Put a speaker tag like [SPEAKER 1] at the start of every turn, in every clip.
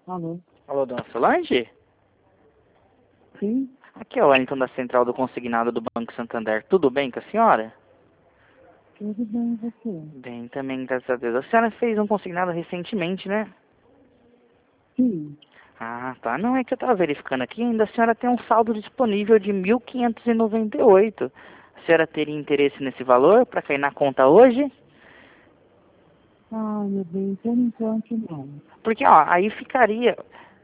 [SPEAKER 1] Alô?
[SPEAKER 2] Alô, dona Solange?
[SPEAKER 1] Sim?
[SPEAKER 2] Aqui é o Wellington da Central do Consignado do Banco Santander. Tudo bem com a senhora?
[SPEAKER 1] Tudo bem e você?
[SPEAKER 2] Bem, também, graças a Deus. A senhora fez um consignado recentemente, né?
[SPEAKER 1] Sim.
[SPEAKER 2] Ah, tá. Não, é que eu tava verificando aqui, ainda a senhora tem um saldo disponível de 1.598. A senhora teria interesse nesse valor para cair na conta hoje?
[SPEAKER 1] Ai, meu bem, por enquanto não.
[SPEAKER 2] Porque, ó, aí ficaria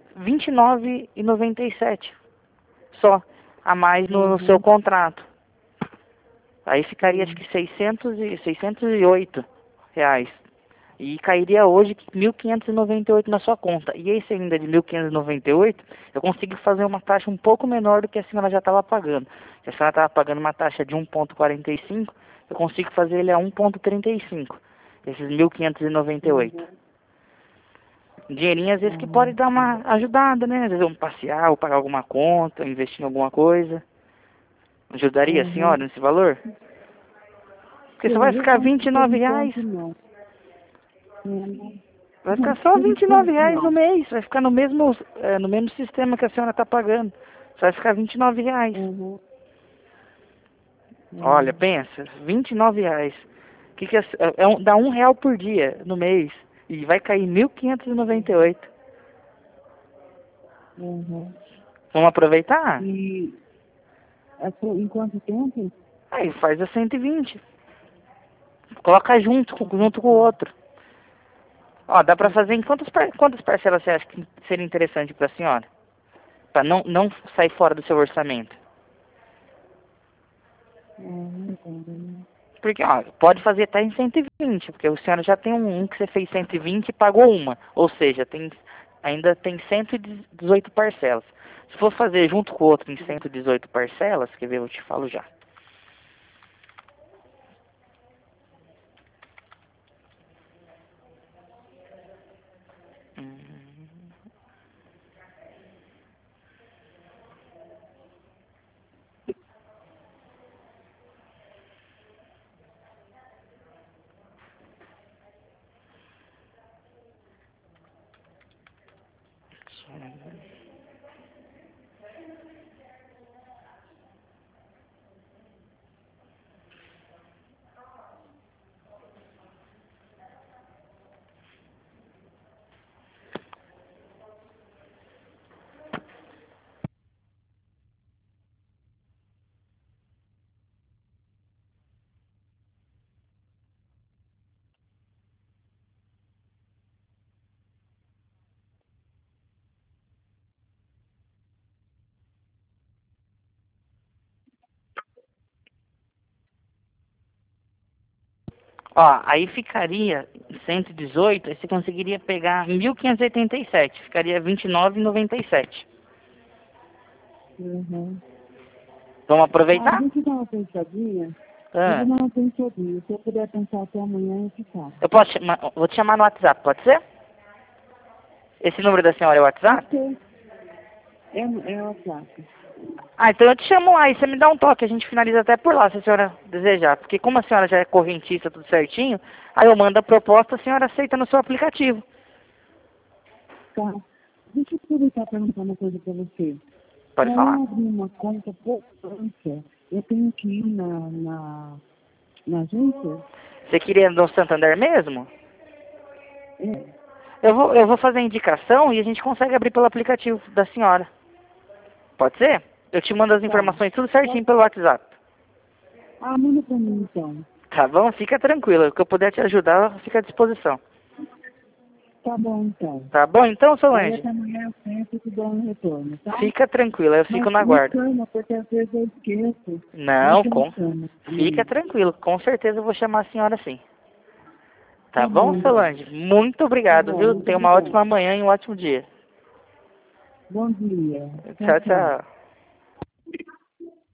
[SPEAKER 2] 29,97 só a mais no seu
[SPEAKER 1] Uhum.
[SPEAKER 2] contrato. Aí ficaria acho
[SPEAKER 1] Sim.
[SPEAKER 2] que 608 reais. E cairia hoje 1.598 na sua conta. E esse ainda de 1.598, eu consigo fazer uma taxa um pouco menor do que a senhora já estava pagando. Se a senhora estava pagando uma taxa de 1,45, eu consigo fazer ele a 1,35. Esses 1.598.
[SPEAKER 1] Uhum.
[SPEAKER 2] Dinheirinho às vezes que pode
[SPEAKER 1] Uhum.
[SPEAKER 2] dar uma ajudada, né? Às vezes vamos passear, ou pagar alguma conta, investir em alguma coisa. Ajudaria a
[SPEAKER 1] Uhum.
[SPEAKER 2] senhora nesse valor? Porque só vai
[SPEAKER 1] Sim, eu
[SPEAKER 2] ficar
[SPEAKER 1] acho que por
[SPEAKER 2] 29 reais.
[SPEAKER 1] enquanto não. Uhum.
[SPEAKER 2] Vai ficar só
[SPEAKER 1] Por enquanto
[SPEAKER 2] R$ 29 no
[SPEAKER 1] não.
[SPEAKER 2] mês. Vai ficar no mesmo sistema que a senhora está pagando. Só vai ficar R$ 29.
[SPEAKER 1] Uhum.
[SPEAKER 2] Olha,
[SPEAKER 1] Uhum.
[SPEAKER 2] pensa, R$ 29. Dá R$ 1 por dia no mês. E vai cair 1.598.
[SPEAKER 1] Uhum.
[SPEAKER 2] Vamos aproveitar?
[SPEAKER 1] E em quanto tempo?
[SPEAKER 2] Aí faz a 120. Coloca junto com o outro. Ó, dá pra fazer em quantas parcelas você acha que seria interessante pra senhora? Pra não sair fora do seu orçamento.
[SPEAKER 1] Entendo.
[SPEAKER 2] Porque, ó, pode fazer até em 120, porque o senhora já tem um que você fez 120 e pagou uma. Ou seja, ainda tem 118 parcelas. Se for fazer junto com o outro em 118 parcelas, quer ver, eu te falo já. Hum, Ó, aí ficaria 118, aí você conseguiria pegar 1.587, ficaria 29,97.
[SPEAKER 1] Uhum.
[SPEAKER 2] Vamos
[SPEAKER 1] Ah,
[SPEAKER 2] aproveitar?
[SPEAKER 1] deixa eu dar uma pensadinha. Eu vou
[SPEAKER 2] Ah,
[SPEAKER 1] dar uma pensadinha. Se eu puder pensar até amanhã, eu te falo.
[SPEAKER 2] vou te chamar no WhatsApp, pode ser? Esse número da senhora é o
[SPEAKER 1] Pode
[SPEAKER 2] WhatsApp?
[SPEAKER 1] ser. É o WhatsApp.
[SPEAKER 2] Ah, então eu te chamo lá e você me dá um toque, a gente finaliza até por lá, se a senhora desejar. Porque como a senhora já é correntista, tudo certinho, aí eu mando a proposta, a senhora aceita no seu aplicativo.
[SPEAKER 1] Tá. Deixa eu aproveitar e perguntar uma coisa para você.
[SPEAKER 2] Pode
[SPEAKER 1] Para eu
[SPEAKER 2] falar.
[SPEAKER 1] abrir uma conta poupança, eu tenho que ir na agência?
[SPEAKER 2] Você queria no Santander mesmo?
[SPEAKER 1] É.
[SPEAKER 2] Eu vou fazer a indicação e a gente consegue abrir pelo aplicativo da senhora. Pode ser? Eu te mando as
[SPEAKER 1] Tá.
[SPEAKER 2] informações tudo certinho pelo WhatsApp.
[SPEAKER 1] Ah, manda para mim então.
[SPEAKER 2] Tá bom? Fica tranquilo. O que eu puder te ajudar, fica à disposição.
[SPEAKER 1] Tá bom então.
[SPEAKER 2] Tá bom? Então,
[SPEAKER 1] Aí
[SPEAKER 2] Solange,
[SPEAKER 1] até amanhã eu penso e te dou um retorno, tá?
[SPEAKER 2] fica tranquila, eu fico
[SPEAKER 1] Mas
[SPEAKER 2] na
[SPEAKER 1] me
[SPEAKER 2] guarda.
[SPEAKER 1] chama, porque às vezes eu esqueço. Aí
[SPEAKER 2] Não,
[SPEAKER 1] você me chama
[SPEAKER 2] fica
[SPEAKER 1] amanhã.
[SPEAKER 2] tranquilo. Com certeza eu vou chamar a senhora sim. Tá
[SPEAKER 1] Tá
[SPEAKER 2] bom,
[SPEAKER 1] bom então.
[SPEAKER 2] Solange? Muito
[SPEAKER 1] Tá
[SPEAKER 2] obrigado,
[SPEAKER 1] bom,
[SPEAKER 2] viu?
[SPEAKER 1] muito
[SPEAKER 2] Tenha uma
[SPEAKER 1] obrigada.
[SPEAKER 2] ótima manhã e um ótimo dia.
[SPEAKER 1] Bom dia. Tchau,
[SPEAKER 2] Tchau,
[SPEAKER 1] tchau.
[SPEAKER 2] tchau.